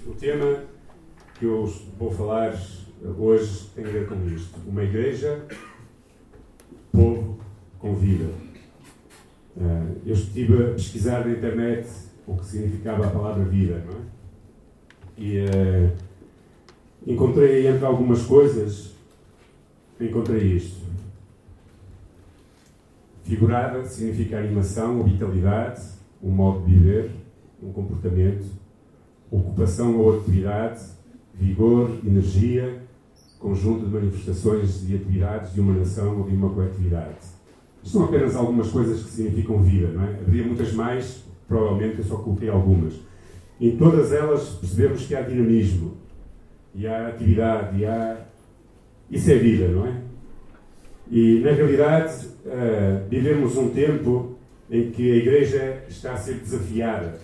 O tema que eu vou falar hoje tem a ver com isto. Uma igreja, povo com vida. Eu estive a pesquisar na internet o que significava a palavra vida, não é? E encontrei entre algumas coisas, encontrei isto. Figurada significa animação ou vitalidade, um modo de viver, um comportamento, ocupação ou atividade, vigor, energia, conjunto de manifestações de atividades de uma nação ou de uma coletividade. Isto são apenas algumas coisas que significam vida, não é? Havia muitas mais, provavelmente eu só coloquei algumas. Em todas elas percebemos que há dinamismo, e há atividade, isso é vida, não é? E, na realidade, vivemos um tempo em que a Igreja está a ser desafiada.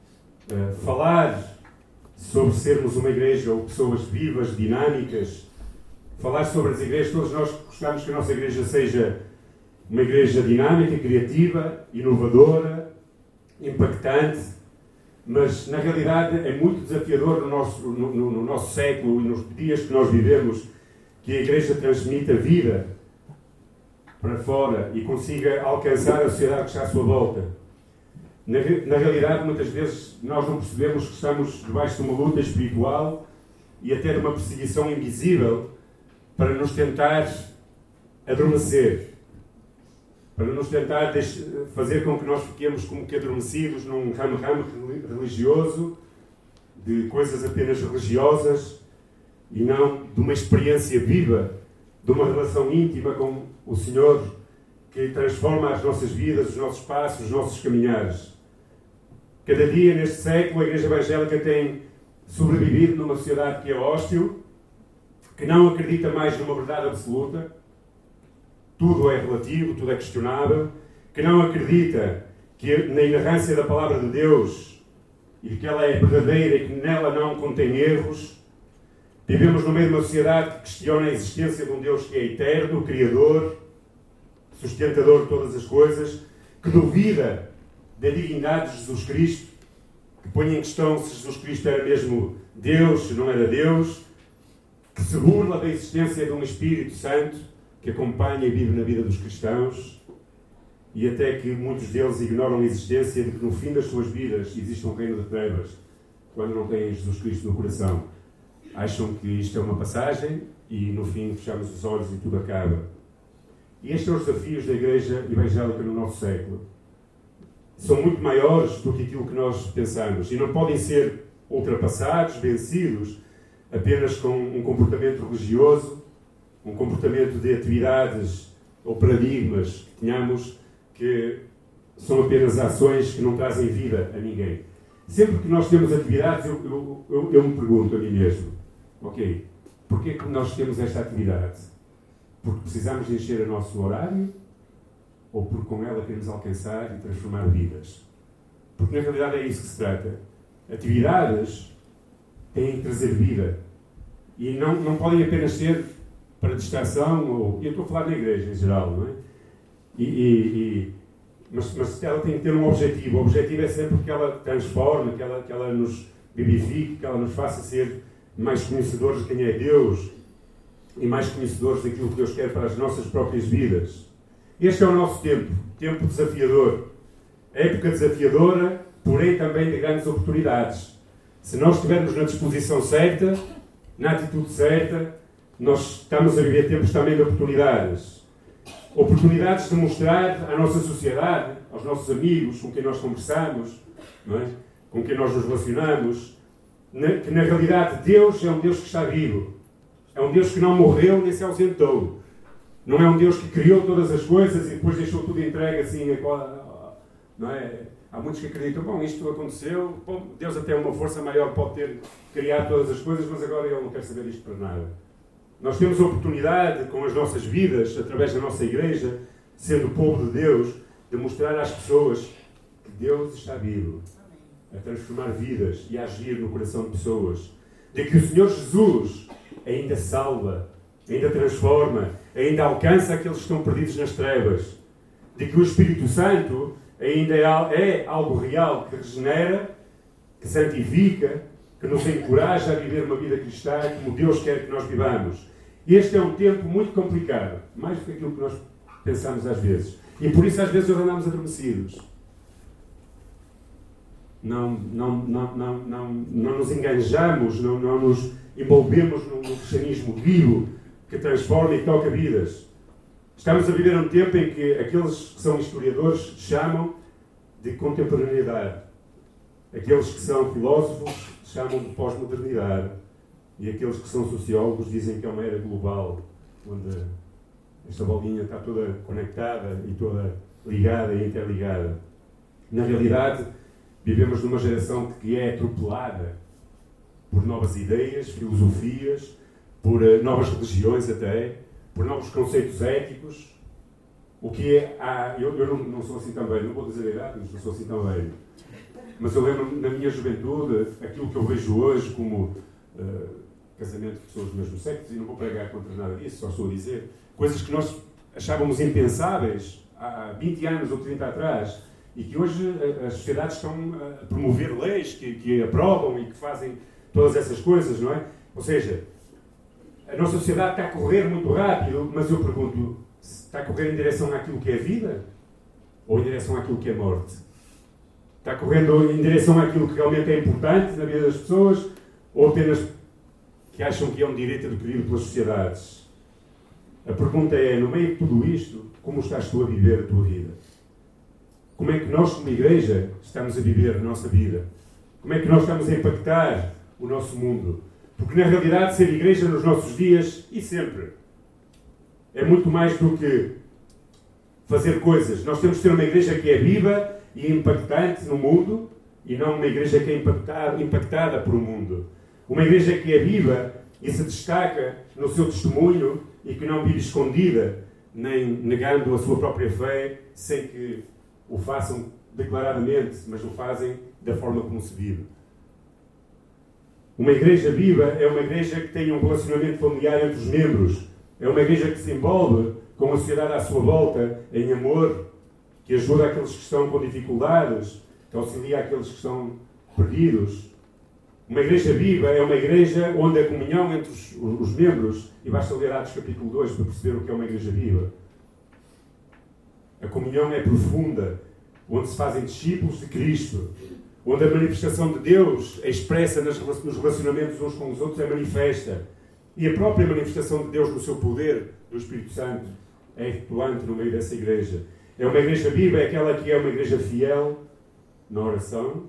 Falar sobre sermos uma Igreja ou pessoas vivas, dinâmicas, falar sobre as igrejas, todos nós gostamos que a nossa Igreja seja uma Igreja dinâmica, criativa, inovadora, impactante, mas, na realidade, é muito desafiador no nosso século e nos dias que nós vivemos que a Igreja transmita vida para fora e consiga alcançar a sociedade que está à sua volta. Na realidade, muitas vezes, nós não percebemos que estamos debaixo de uma luta espiritual e até de uma perseguição invisível para nos tentar adormecer, para nos tentar fazer com que nós fiquemos como que adormecidos num ramo religioso, de coisas apenas religiosas e não de uma experiência viva, de uma relação íntima com o Senhor que transforma as nossas vidas, os nossos passos, os nossos caminhares. Cada dia, neste século, a Igreja Evangélica tem sobrevivido numa sociedade que é hostil, que não acredita mais numa verdade absoluta, tudo é relativo, tudo é questionável, que não acredita na inerrância da Palavra de Deus e de que ela é verdadeira e que nela não contém erros. Vivemos no meio de uma sociedade que questiona a existência de um Deus que é eterno, Criador, sustentador de todas as coisas, que duvida da divindade de Jesus Cristo, que põe em questão se Jesus Cristo era mesmo Deus, se não era Deus, que se burla da existência de um Espírito Santo que acompanha e vive na vida dos cristãos, e até que muitos deles ignoram a existência de que no fim das suas vidas existe um reino de trevas, quando não têm Jesus Cristo no coração. Acham que isto é uma passagem e no fim fechamos os olhos e tudo acaba. E estes são os desafios da Igreja Evangélica no nosso século. São muito maiores do que aquilo que nós pensamos e não podem ser ultrapassados, vencidos, apenas com um comportamento religioso, um comportamento de atividades ou paradigmas que tenhamos que são apenas ações que não trazem vida a ninguém. Sempre que nós temos atividades, eu me pergunto a mim mesmo, ok, porquê que nós temos esta atividade? Porque precisamos de encher o nosso horário ou porque com ela queremos alcançar e transformar vidas? Porque na realidade é isso que se trata. Atividades têm que trazer vida e não podem apenas ser para distração, eu estou a falar na igreja em geral, não é? Mas ela tem que ter um objetivo. O objetivo é sempre que ela transforme, que ela nos vivifique, que ela nos faça ser mais conhecedores de quem é Deus e mais conhecedores daquilo que Deus quer para as nossas próprias vidas. Este é o nosso tempo desafiador. Época desafiadora, porém também de grandes oportunidades. Se nós estivermos na disposição certa, na atitude certa, nós estamos a viver tempos também de oportunidades. Oportunidades de mostrar à nossa sociedade, aos nossos amigos, com quem nós conversamos, não é? Com quem nós nos relacionamos, que na realidade Deus é um Deus que está vivo. É um Deus que não morreu nem se ausentou. Não é um Deus que criou todas as coisas e depois deixou tudo entregue assim. Não é? Há muitos que acreditam, bom, isto aconteceu, bom, Deus até uma força maior pode ter criado todas as coisas, mas agora Ele não quer saber isto para nada. Nós temos a oportunidade, com as nossas vidas, através da nossa igreja, sendo o povo de Deus, de mostrar às pessoas que Deus está vivo, a transformar vidas e a agir no coração de pessoas. De que o Senhor Jesus ainda salva, ainda transforma, ainda alcança aqueles que estão perdidos nas trevas. De que o Espírito Santo ainda é algo real que regenera, que santifica, que nos encoraja a viver uma vida cristã como Deus quer que nós vivamos. Este é um tempo muito complicado, mais do que aquilo que nós pensamos às vezes. E por isso às vezes nós andamos adormecidos. Não nos enganjamos, não nos envolvemos num cristianismo vivo que transforma e toca vidas. Estamos a viver um tempo em que aqueles que são historiadores chamam de contemporaneidade. Aqueles que são filósofos chamam de pós-modernidade. E aqueles que são sociólogos dizem que é uma era global, onde esta bolinha está toda conectada e toda ligada e interligada. Na realidade, vivemos numa geração que é atropelada por novas ideias, filosofias, por novas religiões até, por novos conceitos éticos. O que é... eu não sou assim tão velho, não vou dizer a idade, mas não sou assim tão velho. Mas eu lembro, na minha juventude, aquilo que eu vejo hoje como casamento de pessoas do mesmo sexo, e não vou pregar contra nada disso, só estou a dizer, coisas que nós achávamos impensáveis há 20 anos ou 30 atrás, e que hoje as sociedades estão a promover leis que aprovam e que fazem todas essas coisas, não é? Ou seja, a nossa sociedade está a correr muito rápido, mas eu pergunto, está a correr em direção àquilo que é vida? Ou em direção àquilo que é morte? Está correndo em direção àquilo que realmente é importante na vida das pessoas? Ou apenas que acham que é um direito adquirido pelas sociedades? A pergunta é, no meio de tudo isto, como estás tu a viver a tua vida? Como é que nós, como igreja, estamos a viver a nossa vida? Como é que nós estamos a impactar o nosso mundo? Porque, na realidade, ser igreja nos nossos dias, e sempre, é muito mais do que fazer coisas. Nós temos de ter uma igreja que é viva e impactante no mundo, e não uma igreja que é impactada por o mundo. Uma igreja que é viva e se destaca no seu testemunho e que não vive escondida, nem negando a sua própria fé, sem que o façam declaradamente, mas o fazem da forma como se vive. Uma igreja viva é uma igreja que tem um relacionamento familiar entre os membros. É uma igreja que se envolve com a sociedade à sua volta em amor, que ajuda aqueles que estão com dificuldades, que auxilia aqueles que estão perdidos. Uma igreja viva é uma igreja onde a comunhão entre os membros, e basta ler Atos capítulo 2 para perceber o que é uma igreja viva. A comunhão é profunda, onde se fazem discípulos de Cristo, onde a manifestação de Deus é expressa nos relacionamentos uns com os outros, é manifesta. E a própria manifestação de Deus no seu poder, do Espírito Santo, é efetuante no meio dessa igreja. É uma igreja viva, é aquela que é uma igreja fiel na oração,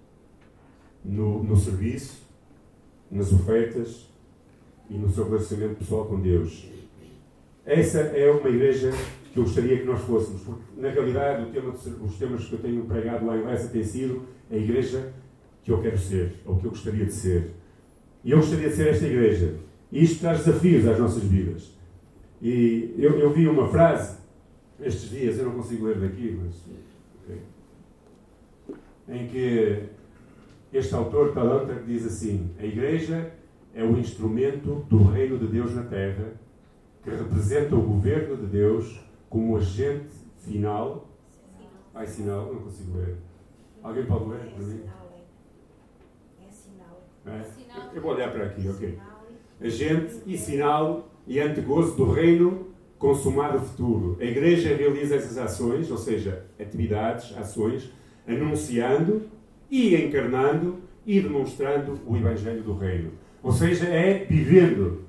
no serviço, nas ofertas e no seu relacionamento pessoal com Deus. Essa é uma igreja que eu gostaria que nós fôssemos, porque, na realidade, os temas que eu tenho pregado lá em Lessa têm sido a igreja que eu quero ser, ou que eu gostaria de ser. E eu gostaria de ser esta igreja. E isto traz desafios às nossas vidas. E eu vi uma frase, estes dias, eu não consigo ler daqui, mas... Okay, em que este autor, Talanter, diz assim: a igreja é o instrumento do reino de Deus na terra, que representa o governo de Deus como agente final. Sinal, não consigo ler. Alguém pode ler para mim? É sinal. É? Eu vou olhar para aqui, ok. Agente e sinal e antegozo do reino consumado futuro. A igreja realiza essas ações, ou seja, atividades, ações, anunciando e encarnando e demonstrando o Evangelho do Reino. Ou seja, é vivendo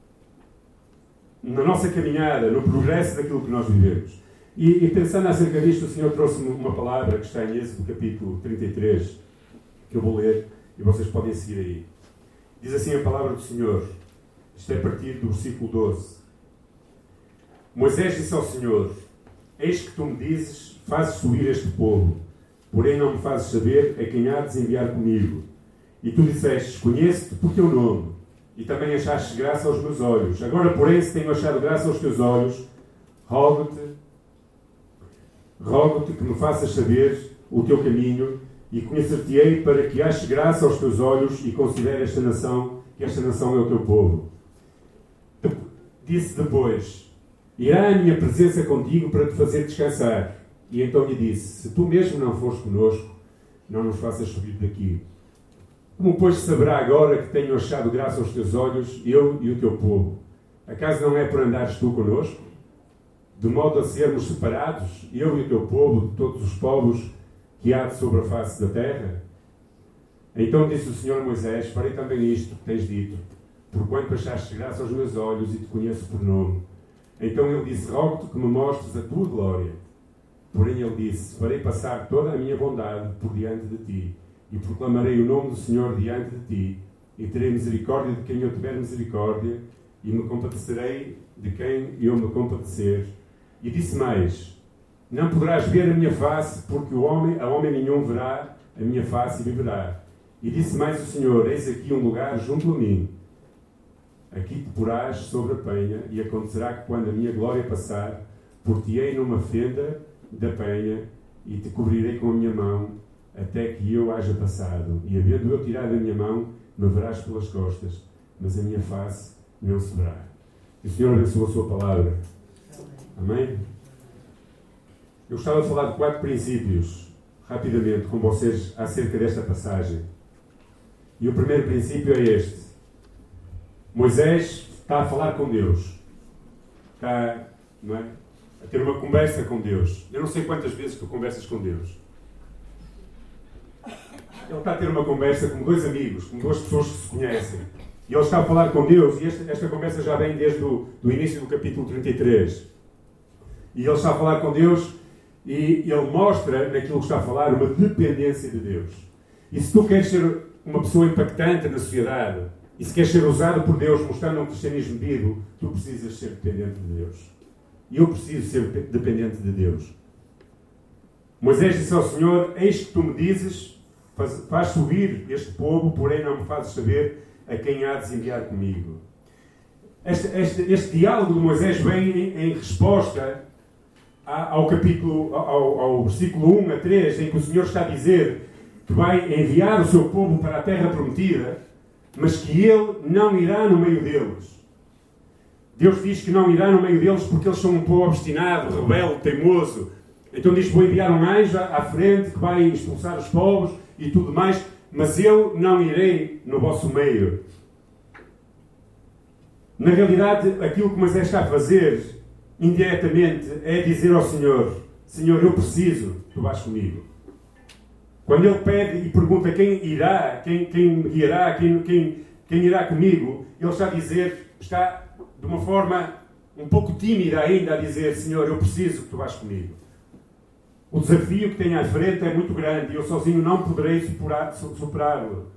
na nossa caminhada, no progresso daquilo que nós vivemos. E pensando acerca disto, o Senhor trouxe-me uma palavra que está em Êxodo, capítulo 33, que eu vou ler e vocês podem seguir aí. Diz assim a palavra do Senhor, isto é a partir do versículo 12. Moisés disse ao Senhor: eis que tu me dizes, fazes subir este povo, porém não me fazes saber a quem há de enviar comigo. E tu disseste: conheço-te por teu nome, e também achaste graça aos meus olhos. Agora, porém, se tenho achado graça aos teus olhos, rogo-te que me faças saber o teu caminho, e conhecer-te-ei para que aches graça aos teus olhos e considere esta nação, que esta nação é o teu povo. Disse depois: irá a minha presença contigo para te fazer descansar. E então lhe disse: se tu mesmo não fores conosco, não nos faças subir daqui. Como, pois, saberá agora que tenho achado graça aos teus olhos, eu e o teu povo? Acaso não é por andares tu conosco? De modo a sermos separados, eu e o teu povo, de todos os povos que há sobre a face da terra? Então disse o Senhor a Moisés: farei também isto que tens dito, porquanto achaste graça aos meus olhos e te conheço por nome. Então ele disse: rogo-te que me mostres a tua glória. Porém ele disse: farei passar toda a minha bondade por diante de ti, e proclamarei o nome do Senhor diante de ti, e terei misericórdia de quem eu tiver misericórdia, e me compadecerei de quem eu me compadecer. E disse mais: não poderás ver a minha face, porque a homem nenhum verá a minha face e viverá. E disse mais o Senhor: eis aqui um lugar junto a mim, aqui te porás sobre a penha, e acontecerá que quando a minha glória passar, por-te-ei numa fenda da penha, e te cobrirei com a minha mão, até que eu haja passado. E havendo eu tirado a minha mão, me verás pelas costas, mas a minha face não se verá. Que o Senhor abençoe a sua palavra. Amém? Eu gostava de falar de 4 princípios, rapidamente, com vocês, acerca desta passagem. E o primeiro princípio é este. Moisés está a falar com Deus. Está, não é, a ter uma conversa com Deus. Eu não sei quantas vezes tu conversas com Deus. Ele está a ter uma conversa com 2 amigos, com 2 pessoas que se conhecem. E ele está a falar com Deus, e esta conversa já vem desde o início do capítulo 33. E ele está a falar com Deus, e ele mostra, naquilo que está a falar, uma dependência de Deus. E se tu queres ser uma pessoa impactante na sociedade, e se queres ser usado por Deus, mostrando um cristianismo vivo, tu precisas ser dependente de Deus. E eu preciso ser dependente de Deus. Moisés disse ao Senhor: eis que tu me dizes, faz subir este povo, porém não me fazes saber a quem há de enviar comigo. Este diálogo de Moisés vem em resposta ao versículo 1 a 3, em que o Senhor está a dizer que vai enviar o seu povo para a terra prometida, mas que ele não irá no meio deles. Deus diz que não irá no meio deles porque eles são um povo obstinado, rebelde, teimoso. Então diz: vou enviar um anjo à frente que vai expulsar os povos e tudo mais, mas eu não irei no vosso meio. Na realidade, aquilo que Moisés está a fazer, indiretamente, é dizer ao Senhor: Senhor, eu preciso que tu vás comigo. Quando ele pede e pergunta quem irá, quem me guiará, quem irá comigo, ele está a dizer, está de uma forma um pouco tímida ainda a dizer: Senhor, eu preciso que tu vás comigo. O desafio que tenho à frente é muito grande e eu sozinho não poderei superá-lo.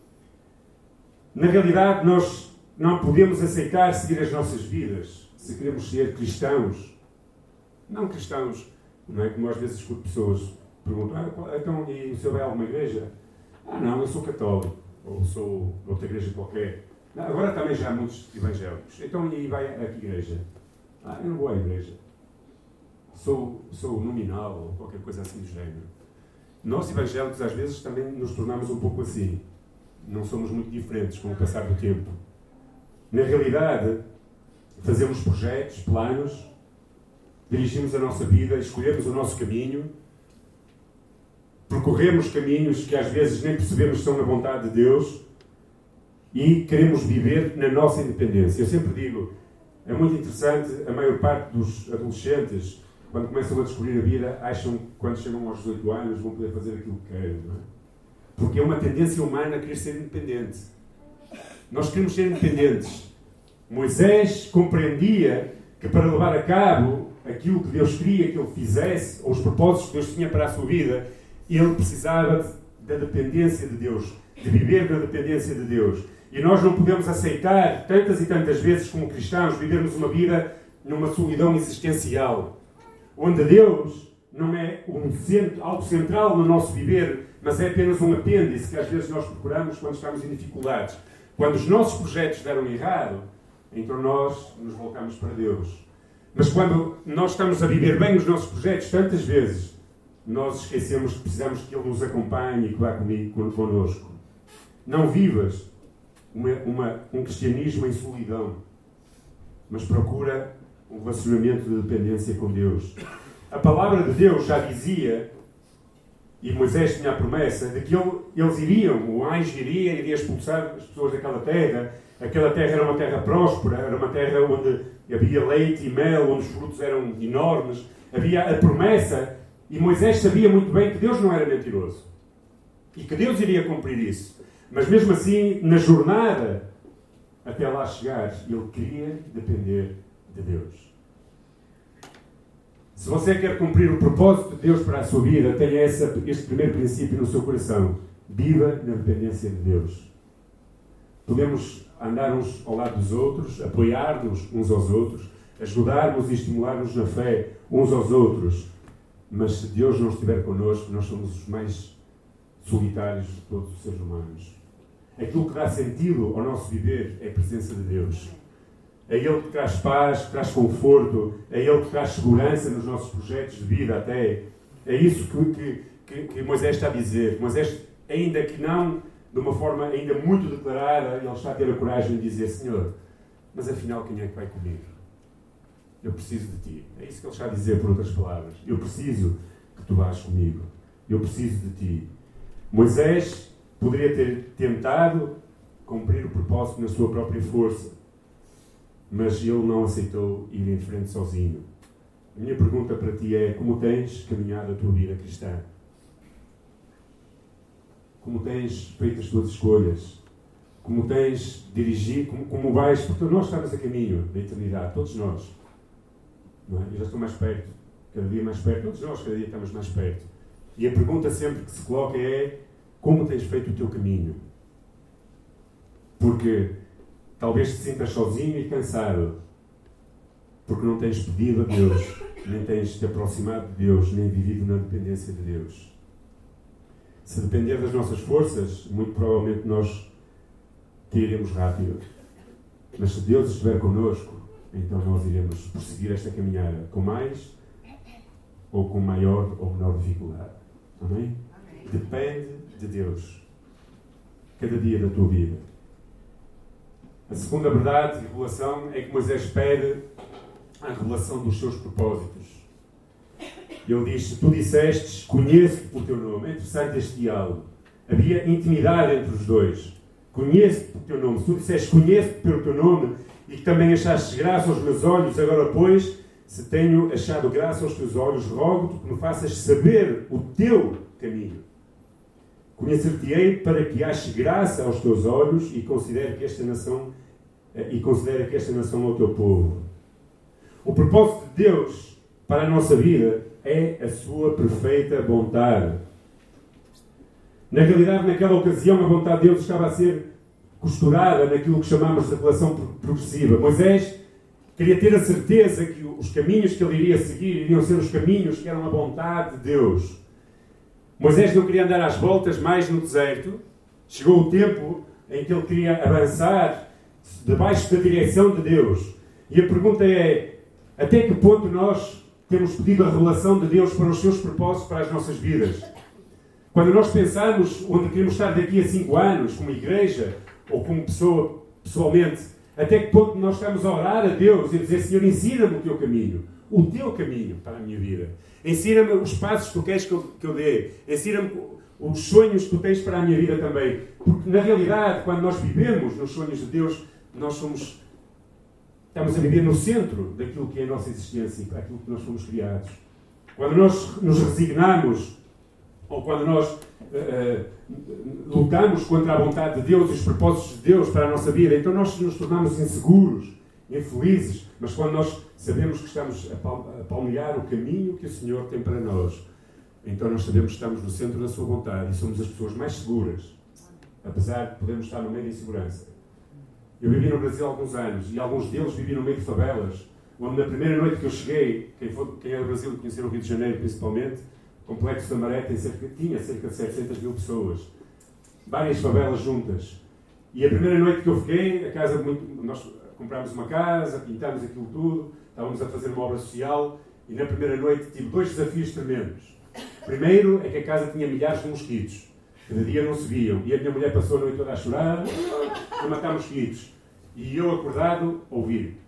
Na realidade, nós não podemos aceitar seguir as nossas vidas se queremos ser cristãos. Não cristãos, não é? Como às vezes escuto pessoas perguntar: então, e o senhor vai a alguma igreja? Não, eu sou católico, ou sou de outra igreja qualquer. Não, agora também já há muitos evangélicos. Então, e vai a que igreja? Eu não vou à igreja. Sou nominal, ou qualquer coisa assim do género. Nós, evangélicos, às vezes também nos tornamos um pouco assim. Não somos muito diferentes com o passar do tempo. Na realidade, fazemos projetos, planos, dirigimos a nossa vida, escolhemos o nosso caminho, percorremos caminhos que às vezes nem percebemos que são na vontade de Deus e queremos viver na nossa independência. Eu sempre digo, é muito interessante, a maior parte dos adolescentes, quando começam a descobrir a vida, acham que quando chegam aos 18 anos vão poder fazer aquilo que querem, não é? Porque é uma tendência humana a querer ser independente. Nós queremos ser independentes. Moisés compreendia que para levar a cabo aquilo que Deus queria que ele fizesse, ou os propósitos que Deus tinha para a sua vida, ele precisava da dependência de Deus, de viver na dependência de Deus. E nós não podemos aceitar, tantas e tantas vezes como cristãos, vivermos uma vida numa solidão existencial, onde Deus não é algo central no nosso viver, mas é apenas um apêndice que às vezes nós procuramos quando estamos em dificuldades. Quando os nossos projetos deram errado, então nós nos voltamos para Deus. Mas quando nós estamos a viver bem os nossos projetos, tantas vezes, nós esquecemos que precisamos que Ele nos acompanhe e que vá connosco. Não vivas um cristianismo em solidão, mas procura um relacionamento de dependência com Deus. A palavra de Deus já dizia E Moisés tinha a promessa de que eles iriam, o anjo iria expulsar as pessoas daquela terra. Aquela terra era uma terra próspera, era uma terra onde havia leite e mel, onde os frutos eram enormes. Havia a promessa, e Moisés sabia muito bem que Deus não era mentiroso. E que Deus iria cumprir isso. Mas mesmo assim, na jornada até lá chegar, ele queria depender de Deus. Se você quer cumprir o propósito de Deus para a sua vida, tenha este primeiro princípio no seu coração. Viva na dependência de Deus. Podemos andar uns ao lado dos outros, apoiar-nos uns aos outros, ajudar-nos e estimular-nos na fé uns aos outros. Mas se Deus não estiver connosco, nós somos os mais solitários de todos os seres humanos. Aquilo que dá sentido ao nosso viver é a presença de Deus. É Ele que traz paz, que traz conforto, é Ele que traz segurança nos nossos projetos de vida até. É isso que Moisés está a dizer. Moisés, ainda que não de uma forma ainda muito declarada, ele está a ter a coragem de dizer: Senhor, mas afinal quem é que vai comigo? Eu preciso de Ti. É isso que ele está a dizer, por outras palavras. Eu preciso que Tu vás comigo. Eu preciso de Ti. Moisés poderia ter tentado cumprir o propósito na sua própria força, mas ele não aceitou ir em frente sozinho. A minha pergunta para ti é: como tens caminhado a tua vida cristã? Como tens feito as tuas escolhas? Como tens dirigido? Como vais? Porque nós estamos a caminho da eternidade, todos nós. Não é? Eu já estou mais perto, cada dia mais perto. Todos nós, cada dia estamos mais perto. E a pergunta sempre que se coloca é: como tens feito o teu caminho? Porque talvez te sintas sozinho e cansado, porque não tens pedido a Deus, nem tens te aproximado de Deus, nem vivido na dependência de Deus. Se depender das nossas forças, muito provavelmente nós cairemos rápido. Mas se Deus estiver connosco, então nós iremos prosseguir esta caminhada com mais ou com maior ou menor dificuldade. Amém? Depende de Deus. Cada dia da tua vida. A segunda verdade e revelação é que Moisés pede a revelação dos seus propósitos. Ele diz: se tu dissestes, conheço-te por teu nome. É interessante este diálogo. Havia intimidade entre os dois. Conheço-te por teu nome. Se tu dissestes, conheço-te pelo teu nome, e que também achaste graça aos meus olhos, agora, pois, se tenho achado graça aos teus olhos, rogo-te que me faças saber o teu caminho. Conhecer-te-ei para que ache graça aos teus olhos e considere que esta nação é o teu povo. O propósito de Deus para a nossa vida é a sua perfeita vontade. Na realidade, naquela ocasião, a vontade de Deus estava a ser costurada naquilo que chamamos de relação progressiva. Moisés queria ter a certeza que os caminhos que ele iria seguir iriam ser os caminhos que eram a vontade de Deus. Moisés não queria andar às voltas mais no deserto. Chegou o tempo em que ele queria avançar debaixo da direção de Deus. E a pergunta é: até que ponto nós temos pedido a revelação de Deus para os seus propósitos para as nossas vidas? Quando nós pensamos onde queremos estar daqui a 5 anos, como igreja ou como pessoa, pessoalmente, até que ponto nós estamos a orar a Deus e a dizer: Senhor, ensina-me o teu caminho para a minha vida. Ensina-me os passos que tu queres que eu dê. Ensina-me os sonhos que tu tens para a minha vida também. Porque, na realidade, quando nós vivemos nos sonhos de Deus, estamos a viver no centro daquilo que é a nossa existência, aquilo que nós fomos criados. Quando nós nos resignamos, ou quando nós lutamos contra a vontade de Deus e os propósitos de Deus para a nossa vida, então nós nos tornamos inseguros, infelizes. Mas quando nós sabemos que estamos a palmear o caminho que o Senhor tem para nós, então nós sabemos que estamos no centro da sua vontade e somos as pessoas mais seguras, apesar de podermos estar no meio da insegurança. Eu vivi no Brasil há alguns anos e alguns deles viviam no meio de favelas, onde na primeira noite que eu cheguei, quem é do Brasil e conhecer o Rio de Janeiro principalmente, o Complexo da Maré tinha cerca de 700 mil pessoas, várias favelas juntas. E a primeira noite que eu fiquei, nós comprámos uma casa, pintámos aquilo tudo, estávamos a fazer uma obra social e na primeira noite tive 2 desafios tremendos. Primeiro é que a casa tinha milhares de mosquitos, que de dia não se viam, e a minha mulher passou a noite toda a chorar a matar mosquitos. E eu acordado, ouvir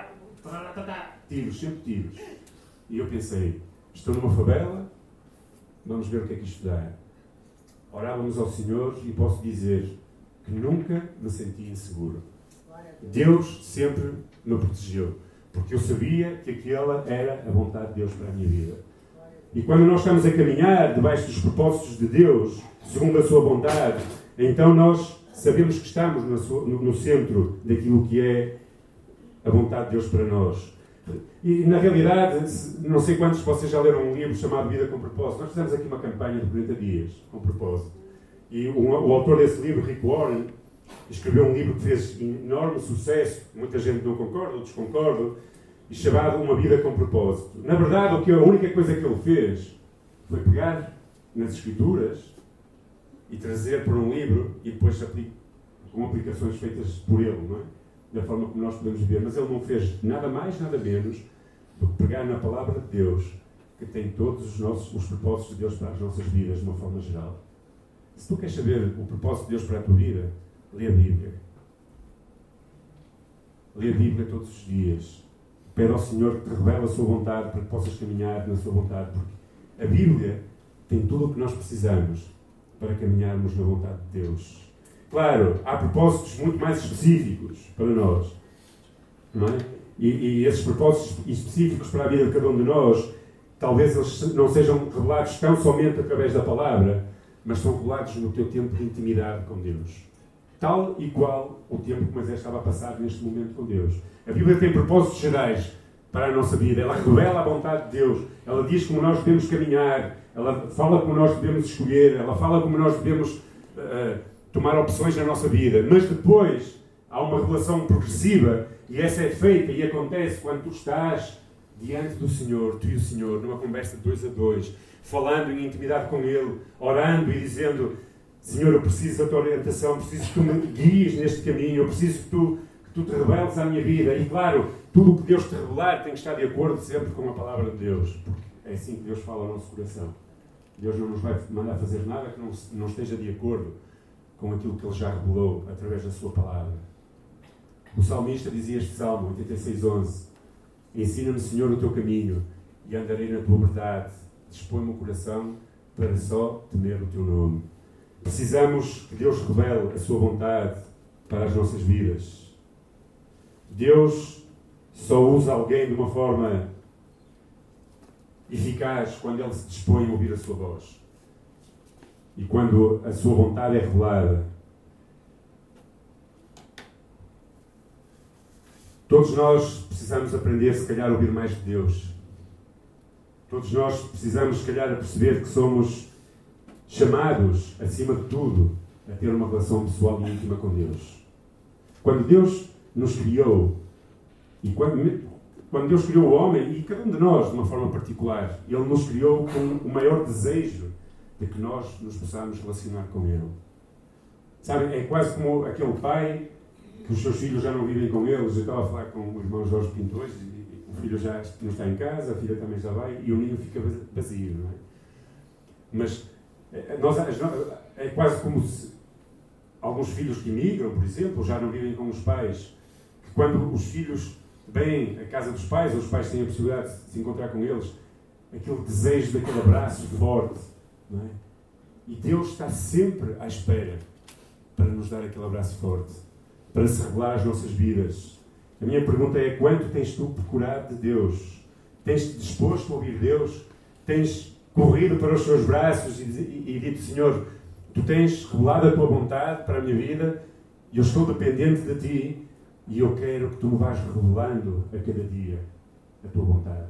tiros, sempre tiros. E eu pensei: estou numa favela, Vamos ver o que é que isto dá. Orávamos ao Senhor e posso dizer que nunca me senti inseguro. Deus sempre me protegeu, porque eu sabia que aquela era a vontade de Deus para a minha vida. E quando nós estamos a caminhar debaixo dos propósitos de Deus, segundo a sua vontade, então nós sabemos que estamos no centro daquilo que é a vontade de Deus para nós. E, na realidade, não sei quantos de vocês já leram um livro chamado Vida com Propósito. Nós fizemos aqui uma campanha de 40 dias com propósito. E o autor desse livro, Rick Warren, escreveu um livro que fez enorme sucesso. Muita gente não concorda, outros concordam. E chamado Uma Vida com Propósito. Na verdade, a única coisa que ele fez foi pegar nas Escrituras e trazer para um livro e depois com aplicações feitas por ele, não é? Da forma como nós podemos ver. Mas ele não fez nada mais, nada menos do que pegar na palavra de Deus, que tem todos os propósitos de Deus para as nossas vidas, de uma forma geral. Se tu queres saber o propósito de Deus para a tua vida, lê a Bíblia. Lê a Bíblia todos os dias. Pede ao Senhor que te revele a sua vontade para que possas caminhar na sua vontade, porque a Bíblia tem tudo o que nós precisamos para caminharmos na vontade de Deus. Claro, há propósitos muito mais específicos para nós, não é? E esses propósitos específicos para a vida de cada um de nós, talvez eles não sejam revelados tão somente através da palavra, mas são revelados no teu tempo de intimidade com Deus. Tal e qual o tempo que Moisés estava a passar neste momento com Deus. A Bíblia tem propósitos gerais para a nossa vida. Ela revela a vontade de Deus. Ela diz como nós devemos caminhar. Ela fala como nós devemos escolher. Ela fala como nós devemos tomar opções na nossa vida. Mas depois há uma relação progressiva e essa é feita e acontece quando tu estás diante do Senhor, tu e o Senhor, numa conversa de 2 a 2, falando em intimidade com Ele, orando e dizendo: Senhor, eu preciso da tua orientação, preciso que tu me guies neste caminho, eu preciso que tu te reveles à minha vida. E claro, tudo o que Deus te revelar tem que estar de acordo sempre com a palavra de Deus, porque é assim que Deus fala ao nosso coração. Deus não nos vai mandar fazer nada que não esteja de acordo com aquilo que Ele já revelou através da sua palavra. O salmista dizia este Salmo 86:11: Ensina-me, Senhor, o teu caminho e andarei na tua verdade. Dispõe-me o coração para só temer o teu nome. Precisamos que Deus revele a sua vontade para as nossas vidas. Deus só usa alguém de uma forma eficaz quando Ele se dispõe a ouvir a sua voz. E quando a sua vontade é revelada. Todos nós precisamos aprender, se calhar, a ouvir mais de Deus. Todos nós precisamos, se calhar, a perceber que somos chamados, acima de tudo, a ter uma relação pessoal e íntima com Deus. Quando Deus nos criou, e quando Deus criou o homem, e cada um de nós, de uma forma particular, Ele nos criou com o maior desejo de que nós nos possamos relacionar com Ele. Sabem, é quase como aquele pai que os seus filhos já não vivem com eles. Eu estava a falar com o irmão Jorge Pinto hoje, e o filho já não está em casa, a filha também já vai, e o ninho fica vazio, não é? Mas é quase como se alguns filhos que imigram, por exemplo, já não vivem com os pais, que quando os filhos vêm à casa dos pais, ou os pais têm a possibilidade de se encontrar com eles, aquele desejo daquele abraço forte, não é? E Deus está sempre à espera para nos dar aquele abraço forte, para se revelar às nossas vidas. A minha pergunta é: quanto tens tu procurado de Deus? Tens-te disposto a ouvir Deus? Tens corrido para os seus braços e dito: Senhor, tu tens revelado a tua vontade para a minha vida e eu estou dependente de ti e eu quero que tu me vás revelando a cada dia a tua vontade.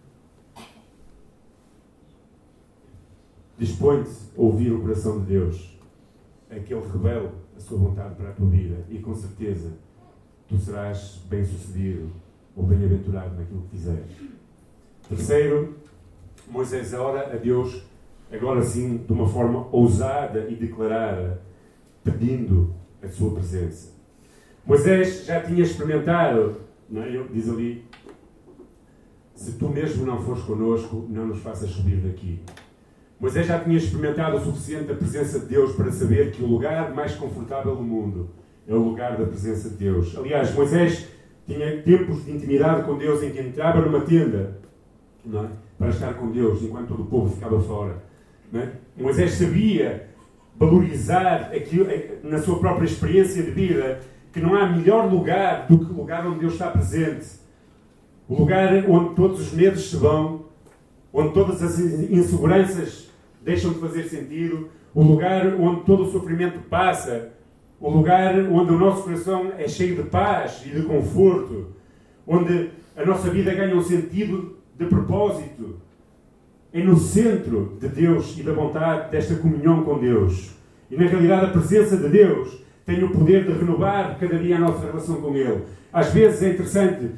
Dispõe-te a ouvir o coração de Deus, a que Ele revele a sua vontade para a tua vida, e com certeza tu serás bem-sucedido ou bem-aventurado naquilo que fizeres. Terceiro, Moisés ora a Deus, agora sim, de uma forma ousada e declarada, pedindo a sua presença. Moisés já tinha experimentado, não é? Ele diz ali: se tu mesmo não fores connosco, não nos faças subir daqui. Moisés já tinha experimentado o suficiente a presença de Deus para saber que o lugar mais confortável do mundo é o lugar da presença de Deus. Aliás, Moisés tinha tempos de intimidade com Deus em que entrava numa tenda, não é? Para estar com Deus, enquanto todo o povo ficava fora. Não é? Moisés sabia valorizar aquilo, na sua própria experiência de vida, que não há melhor lugar do que o lugar onde Deus está presente. O lugar onde todos os medos se vão, onde todas as inseguranças deixam de fazer sentido, o lugar onde todo o sofrimento passa, o lugar onde o nosso coração é cheio de paz e de conforto, onde a nossa vida ganha um sentido de propósito. É no centro de Deus e da vontade desta comunhão com Deus. E na realidade a presença de Deus tem o poder de renovar cada dia a nossa relação com Ele. Às vezes é interessante,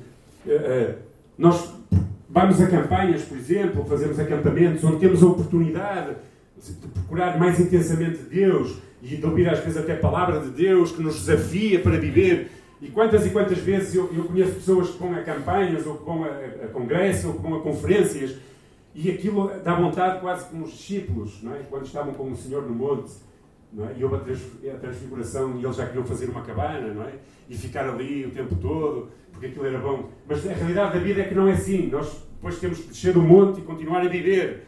nós vamos a campanhas, por exemplo, fazemos acampamentos onde temos a oportunidade de procurar mais intensamente Deus e de ouvir às vezes até a palavra de Deus que nos desafia para viver. E quantas vezes eu conheço pessoas que vão a campanhas, ou que vão a congressos, ou que vão a conferências, e aquilo dá vontade quase como os discípulos, não é? Quando estavam com o Senhor no monte, não é? E houve a transfiguração e eles já queriam fazer uma cabana, não é? E ficar ali o tempo todo, porque aquilo era bom. Mas a realidade da vida é que não é assim. Nós depois temos que descer do monte e continuar a viver.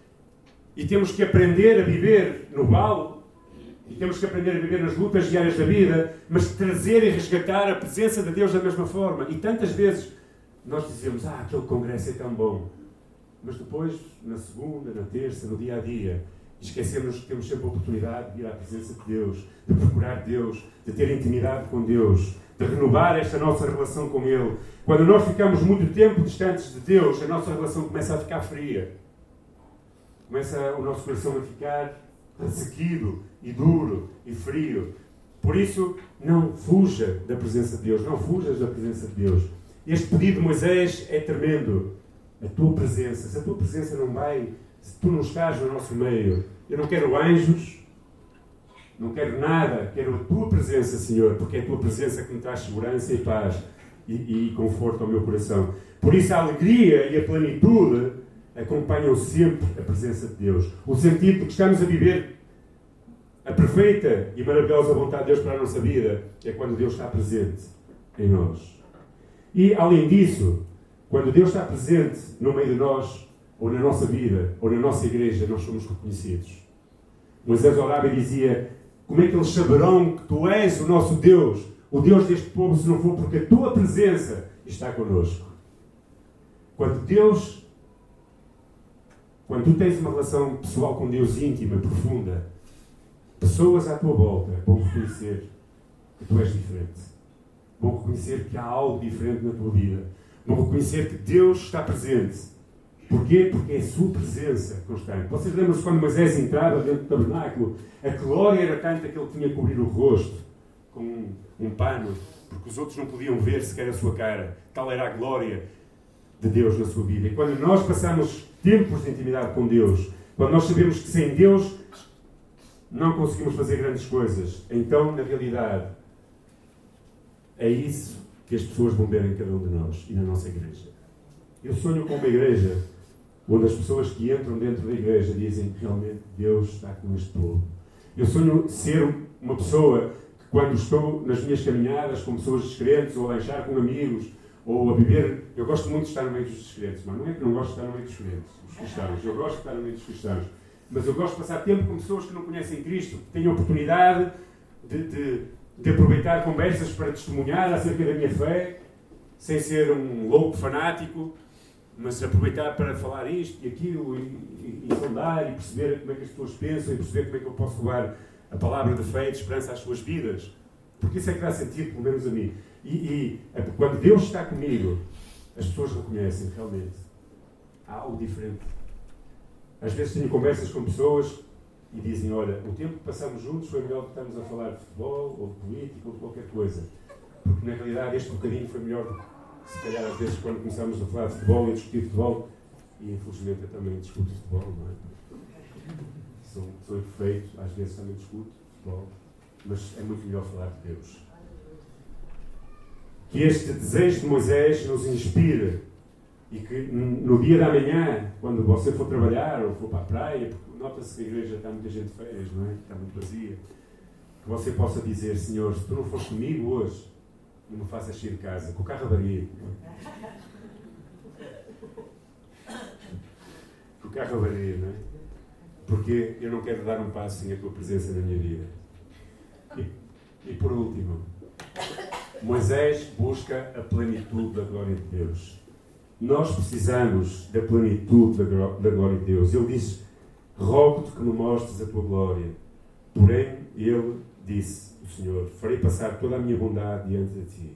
E temos que aprender a viver no vale, e temos que aprender a viver nas lutas diárias da vida, mas trazer e resgatar a presença de Deus da mesma forma. E tantas vezes nós dizemos, aquele congresso é tão bom. Mas depois, na segunda, na terça, no dia a dia, esquecemos que temos sempre a oportunidade de ir à presença de Deus, de procurar Deus, de ter intimidade com Deus, de renovar esta nossa relação com Ele. Quando nós ficamos muito tempo distantes de Deus, a nossa relação começa a ficar fria. Começa o nosso coração a ficar ressequido e duro e frio. Por isso, não fuja da presença de Deus, não fujas da presença de Deus. Este pedido de Moisés é tremendo. A tua presença, se a tua presença não vai, se tu não estás no nosso meio, eu não quero anjos, não quero nada, quero a tua presença, Senhor, porque é a tua presença que me traz segurança e paz e conforto ao meu coração. Por isso a alegria e a plenitude acompanham sempre a presença de Deus. O sentido de que estamos a viver a perfeita e maravilhosa vontade de Deus para a nossa vida é quando Deus está presente em nós. E além disso, quando Deus está presente no meio de nós, ou na nossa vida, ou na nossa igreja, nós somos reconhecidos. Moisés orava e dizia, como é que eles saberão que tu és o nosso Deus, o Deus deste povo, se não for porque a tua presença está connosco. Quando tu tens uma relação pessoal com Deus íntima, profunda, pessoas à tua volta vão reconhecer que tu és diferente. Vão reconhecer que há algo diferente na tua vida. Vão reconhecer que Deus está presente. Porquê? Porque é a sua presença constante. Vocês lembram-se quando Moisés entrava dentro do tabernáculo? A glória era tanta que ele tinha que cobrir o rosto com um pano, porque os outros não podiam ver sequer a sua cara. Tal era a glória de Deus na sua vida. E quando nós passamos tempos de intimidade com Deus, quando nós sabemos que sem Deus não conseguimos fazer grandes coisas, então, na realidade, é isso que as pessoas vão ver em cada um de nós e na nossa igreja. Eu sonho com uma igreja onde as pessoas que entram dentro da igreja dizem que realmente Deus está com este povo. Eu sonho ser uma pessoa que, quando estou nas minhas caminhadas com pessoas descrentes, ou a lanchar com amigos, ou a viver... Eu gosto muito de estar no meio dos descrentes, mas não é que não gosto de estar no meio dos crentes, dos cristãos. Eu gosto de estar no meio dos cristãos. Mas eu gosto de passar tempo com pessoas que não conhecem Cristo, que têm a oportunidade de aproveitar conversas para testemunhar acerca da minha fé, sem ser um louco fanático, mas aproveitar para falar isto e aquilo e sondar e perceber como é que as pessoas pensam e perceber como é que eu posso levar a palavra de fé e de esperança às suas vidas. Porque isso é que dá sentido, pelo menos a mim. E quando Deus está comigo, as pessoas reconhecem realmente. Há algo diferente. Às vezes tenho conversas com pessoas e dizem, olha, o tempo que passamos juntos foi melhor do que estamos a falar de futebol, ou de política, ou de qualquer coisa. Porque, na realidade, este bocadinho foi melhor do que, se calhar, às vezes, quando começamos a falar de futebol e a discutir futebol, e, infelizmente, eu também discuto futebol, não é? Sou imperfeito, às vezes também discuto futebol, mas é muito melhor falar de Deus. Que este desejo de Moisés nos inspire e que, no dia da manhã, quando você for trabalhar ou for para a praia, porque nota-se que a igreja está muita gente de férias, não é? Está muito vazia. Que você possa dizer, Senhor, se tu não fores comigo hoje, não me faças sair de casa, com o carro avaria. Com o carro avaria, não é? Porque eu não quero dar um passo sem a tua presença na minha vida. E por último, Moisés busca a plenitude da glória de Deus. Nós precisamos da plenitude da glória de Deus. Ele diz: rogo-te que me mostres a tua glória. Porém, ele disse, o Senhor: farei passar toda a minha bondade diante de ti.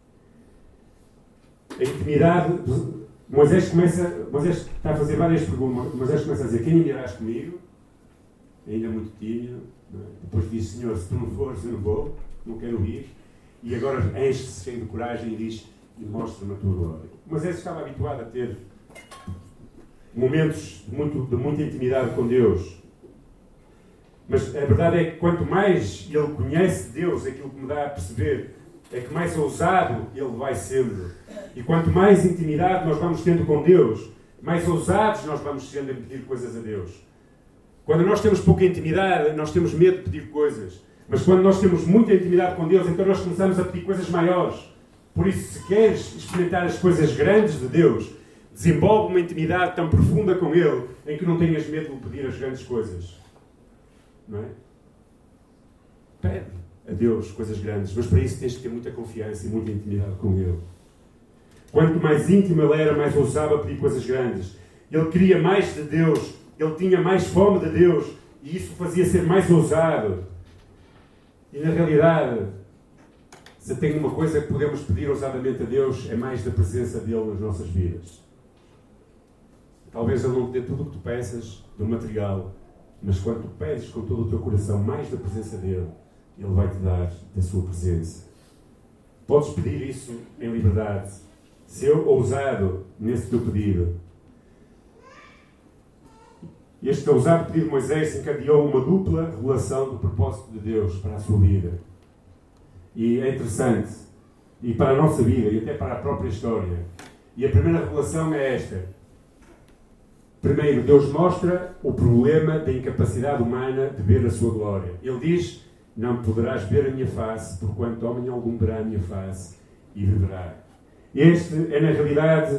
A intimidade, Moisés está a fazer várias perguntas. Moisés começa a dizer: quem irás comigo? Ainda muito tímido. Depois diz: Senhor, se tu não fores, eu não vou, não quero ir. E agora enche-se cheio de coragem e diz: e mostra-me a tua glória. Moisés estava habituado a ter momentos de muita intimidade com Deus. Mas a verdade é que quanto mais ele conhece Deus, aquilo que me dá a perceber é que mais ousado ele vai sendo. E quanto mais intimidade nós vamos tendo com Deus, mais ousados nós vamos sendo em pedir coisas a Deus. Quando nós temos pouca intimidade, nós temos medo de pedir coisas. Mas quando nós temos muita intimidade com Deus, então nós começamos a pedir coisas maiores. Por isso, se queres experimentar as coisas grandes de Deus, desenvolve uma intimidade tão profunda com Ele, em que não tenhas medo de pedir as grandes coisas. Não é? Pede a Deus coisas grandes, mas para isso tens que ter muita confiança e muita intimidade com Ele. Quanto mais íntimo ele era, mais ousava pedir coisas grandes. Ele queria mais de Deus, ele tinha mais fome de Deus, e isso o fazia ser mais ousado. E na realidade, se tem uma coisa que podemos pedir ousadamente a Deus, é mais da presença dele nas nossas vidas. Talvez ele não te dê tudo o que tu peças do material, mas quando tu pedes com todo o teu coração mais da presença dele, ele vai te dar da sua presença. Podes pedir isso em liberdade. Ser ousado nesse teu pedido. Este ousado pedido de Moisés encadeou uma dupla relação do propósito de Deus para a sua vida. E é interessante. E para a nossa vida, e até para a própria história. E a primeira relação é esta. Primeiro, Deus mostra o problema da incapacidade humana de ver a sua glória. Ele diz: não poderás ver a minha face, porquanto homem algum verá a minha face e viverá. Este é, na realidade,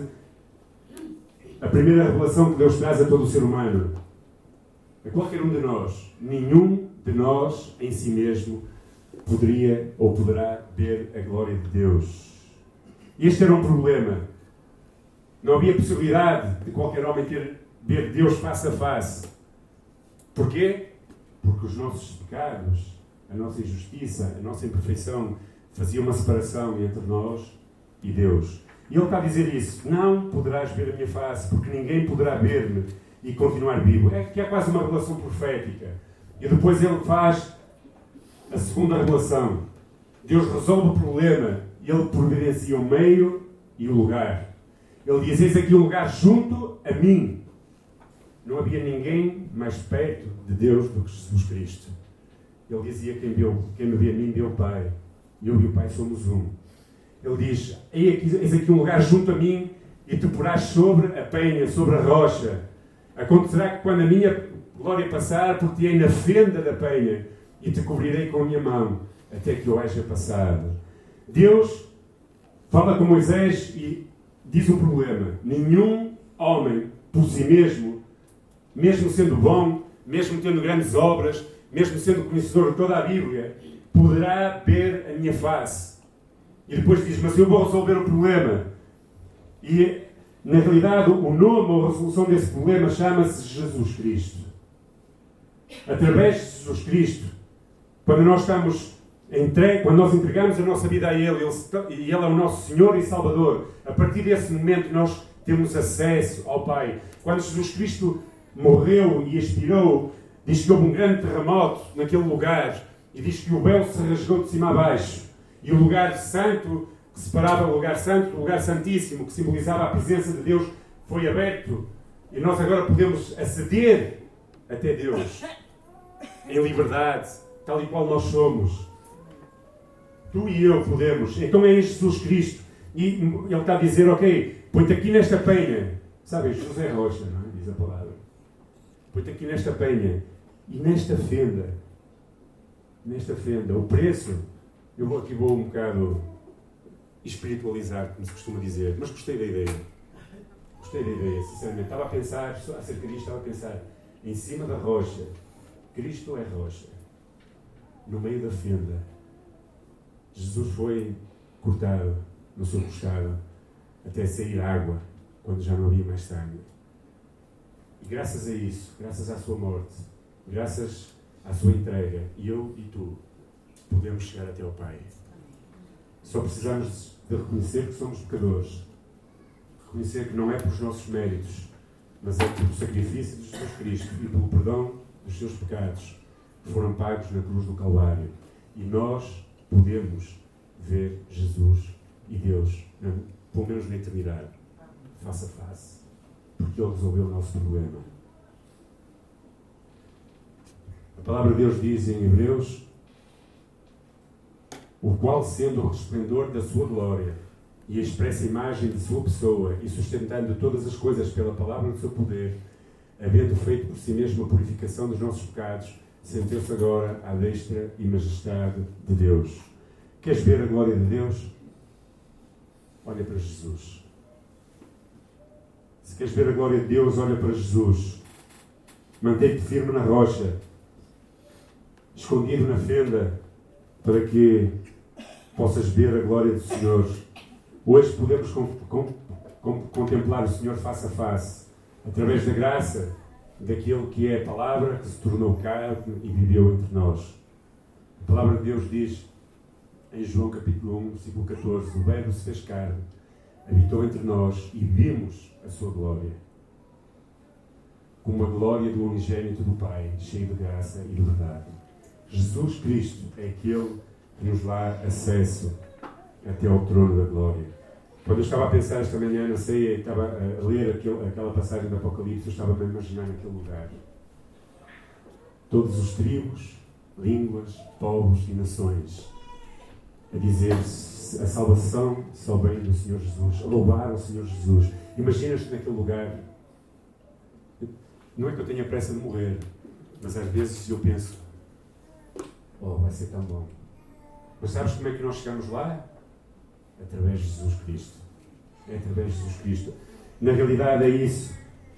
a primeira revelação que Deus traz a todo o ser humano. A qualquer um de nós. Nenhum de nós, em si mesmo, poderia ou poderá ver a glória de Deus. Este era um problema. Não havia possibilidade de qualquer homem ver Deus face a face. Porquê? Porque os nossos pecados, a nossa injustiça, a nossa imperfeição faziam uma separação entre nós e Deus. E ele está a dizer isso: não poderás ver a minha face, porque ninguém poderá ver-me e continuar vivo. É que é quase uma relação profética. E depois ele faz a segunda relação. Deus resolve o problema e ele providencia o meio e o lugar. Ele diz: eis aqui um lugar junto a mim. Não havia ninguém mais perto de Deus do que Jesus Cristo. Ele dizia: quem me vê a mim, vê o Pai. Eu e o Pai somos um. Ele diz: eis aqui um lugar junto a mim, e tu porás sobre a penha, sobre a rocha. Acontecerá que quando a minha glória passar, por-te-ei na fenda da penha, e te cobrirei com a minha mão, até que eu haja passado. Deus fala com Moisés e diz um problema. Nenhum homem, por si mesmo, mesmo sendo bom, mesmo tendo grandes obras, mesmo sendo conhecedor de toda a Bíblia, poderá ver a minha face. E depois diz: mas eu vou resolver o problema. E, na realidade, o nome ou a resolução desse problema chama-se Jesus Cristo. Através de Jesus Cristo, quando nós entregamos a nossa vida a Ele, e Ele é o nosso Senhor e Salvador, a partir desse momento nós temos acesso ao Pai. Quando Jesus Cristo morreu e expirou, diz que houve um grande terremoto naquele lugar, e diz que o véu se rasgou de cima a baixo. E o lugar santo, que separava o lugar santo do lugar santíssimo, que simbolizava a presença de Deus, foi aberto. E nós agora podemos aceder até Deus, em liberdade, tal e qual nós somos. Tu e eu podemos. Então é em Jesus Cristo. E Ele está a dizer: ok, põe-te aqui nesta penha. Sabem, Jesus é rocha, não é? Diz a palavra. Põe-te aqui nesta penha. E nesta fenda. O preço... Eu vou um bocado espiritualizar, como se costuma dizer, mas gostei da ideia, sinceramente. Estava a pensar, acerca disto, em cima da rocha. Cristo é rocha. No meio da fenda, Jesus foi cortado no seu costado até sair água, quando já não havia mais sangue. E graças a isso, graças à sua morte, graças à sua entrega, eu e tu podemos chegar até ao Pai. Só precisamos de reconhecer que somos pecadores. Reconhecer que não é pelos nossos méritos, mas é pelo sacrifício de Jesus Cristo e pelo perdão dos seus pecados que foram pagos na cruz do Calvário. E nós podemos ver Jesus e Deus, pelo menos na eternidade, face a face, porque Ele resolveu o nosso problema. A palavra de Deus diz em Hebreus: o qual, sendo o resplendor da sua glória e a expressa imagem de sua pessoa, e sustentando todas as coisas pela palavra do seu poder, havendo feito por si mesmo a purificação dos nossos pecados, sentou-se agora à destra e majestade de Deus. Queres ver a glória de Deus? Olha para Jesus. Se queres ver a glória de Deus, olha para Jesus. Mantém-te firme na rocha, escondido na fenda, para que possas ver a glória do Senhor. Hoje podemos contemplar o Senhor face a face, através da graça daquele que é a palavra, que se tornou carne e viveu entre nós. A palavra de Deus diz, em João capítulo 1, versículo 14, o Verbo se fez carne, habitou entre nós e vimos a sua glória, como a glória do unigênito do Pai, cheio de graça e de verdade. Jesus Cristo é aquele que nos dá acesso até ao trono da glória. Quando eu estava a pensar esta manhã, não sei, estava a ler aquela passagem do Apocalipse, eu estava a imaginar naquele lugar. Todos os tribos, línguas, povos e nações a dizer a salvação só vem do Senhor Jesus, a louvar o Senhor Jesus. Imaginas-te naquele lugar. Não é que eu tenha pressa de morrer, mas às vezes eu penso, vai ser tão bom. Mas sabes como é que nós chegamos lá? Através de Jesus Cristo. É através de Jesus Cristo. Na realidade é isso.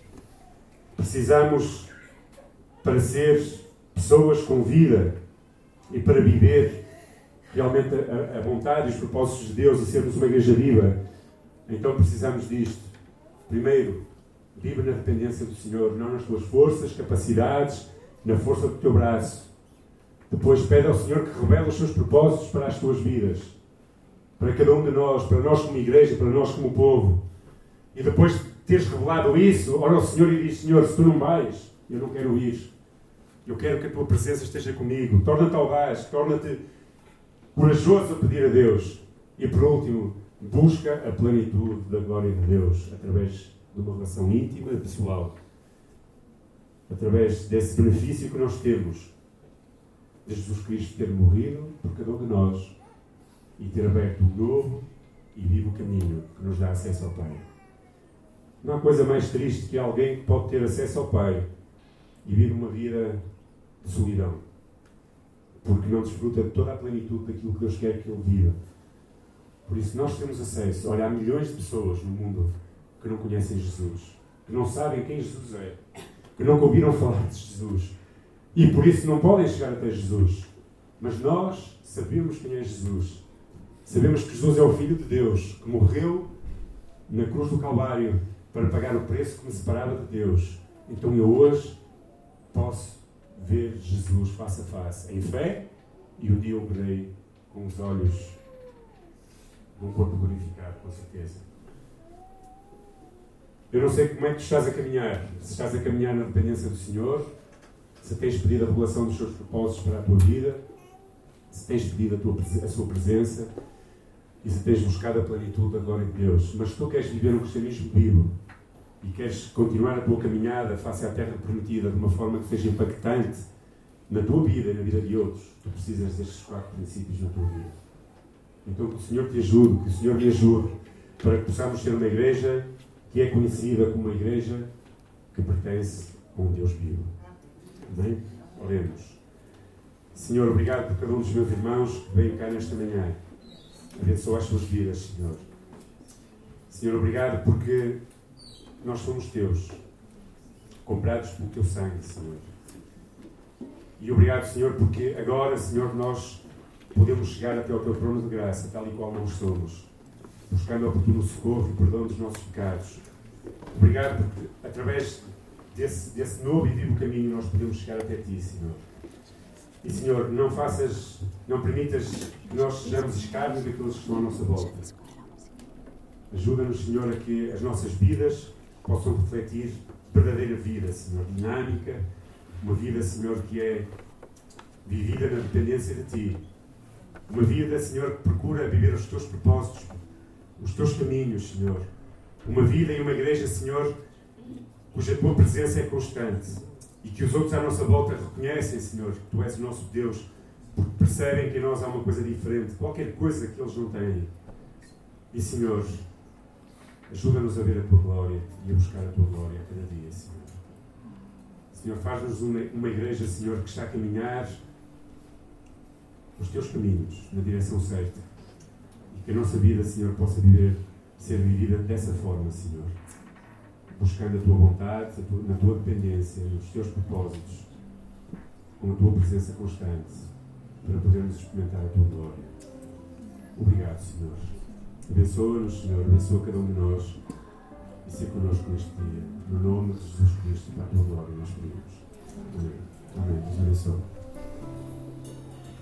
Precisamos, para ser pessoas com vida e para viver realmente a vontade e os propósitos de Deus e sermos uma igreja viva, então precisamos disto. Primeiro, vive na dependência do Senhor, não nas tuas forças, capacidades, na força do teu braço. Depois pede ao Senhor que revele os seus propósitos para as tuas vidas, para cada um de nós, para nós como igreja, para nós como povo. E depois de teres revelado isso, ora ao Senhor e diz: Senhor, se tu não vais, eu não quero ir. Eu quero que a tua presença esteja comigo. Torna-te audaz, torna-te corajoso a pedir a Deus. E por último, busca a plenitude da glória de Deus através de uma relação íntima e pessoal. Através desse benefício que nós temos de Jesus Cristo ter morrido por cada um de nós e ter aberto um novo e vivo caminho que nos dá acesso ao Pai. Não há coisa mais triste que alguém que pode ter acesso ao Pai e vive uma vida de solidão, porque não desfruta de toda a plenitude daquilo que Deus quer que ele viva. Por isso nós temos acesso. Olha, há milhões de pessoas no mundo que não conhecem Jesus, que não sabem quem Jesus é, que nunca ouviram falar de Jesus e por isso não podem chegar até Jesus. Mas nós sabemos quem é Jesus. Sabemos que Jesus é o Filho de Deus, que morreu na cruz do Calvário para pagar o preço que me separava de Deus. Então eu hoje posso ver Jesus face a face, em fé, e um dia eu verei com os olhos de um corpo glorificado, com certeza. Eu não sei como é que tu estás a caminhar. Se estás a caminhar na dependência do Senhor, se tens pedido a revelação dos seus propósitos para a tua vida, se tens pedido a sua presença e se tens buscado a plenitude da glória de Deus. Mas se tu queres viver um cristianismo vivo e queres continuar a tua caminhada face à terra prometida de uma forma que seja impactante na tua vida e na vida de outros, tu precisas destes 4 princípios na tua vida. Então que o Senhor te ajude, que o Senhor me ajude para que possamos ser uma igreja que é conhecida como uma igreja que pertence a um Deus vivo. Amém? Oremos. Senhor, obrigado por cada um dos meus irmãos que vêm cá nesta manhã. Abençoa as suas vidas, Senhor. Senhor, obrigado porque nós somos teus. comprados pelo teu sangue, Senhor. E obrigado, Senhor, porque agora, Senhor, nós podemos chegar até ao teu trono de graça, tal e qual nós somos, buscando oportuno socorro e perdão dos nossos pecados. Obrigado porque, através desse novo e vivo caminho, nós podemos chegar até ti, Senhor. E, Senhor, não permitas que nós sejamos escravos daqueles que estão à nossa volta. Ajuda-nos, Senhor, a que as nossas vidas possam refletir verdadeira vida, Senhor, dinâmica, uma vida, Senhor, que é vivida na dependência de ti. Uma vida, Senhor, que procura viver os teus propósitos, os teus caminhos, Senhor. Uma vida e uma igreja, Senhor, cuja tua presença é constante e que os outros à nossa volta reconhecem, Senhor, que tu és o nosso Deus, porque percebem que em nós há uma coisa diferente, qualquer coisa que eles não têm. E, Senhor, ajuda-nos a ver a tua glória e a buscar a tua glória a cada dia, Senhor. Senhor, faz-nos uma igreja, Senhor, que está a caminhar os teus caminhos, na direção certa. E que a nossa vida, Senhor, possa ser vivida dessa forma, Senhor. Buscando a tua vontade, na tua dependência, nos teus propósitos, com a tua presença constante, para podermos experimentar a tua glória. Obrigado, Senhor. Abençoa-nos, Senhor, abençoa cada um de nós e ser connosco neste dia. No nome de Jesus Cristo, para a tua glória, nós pedimos. Amém. Amém. Deus abençoe.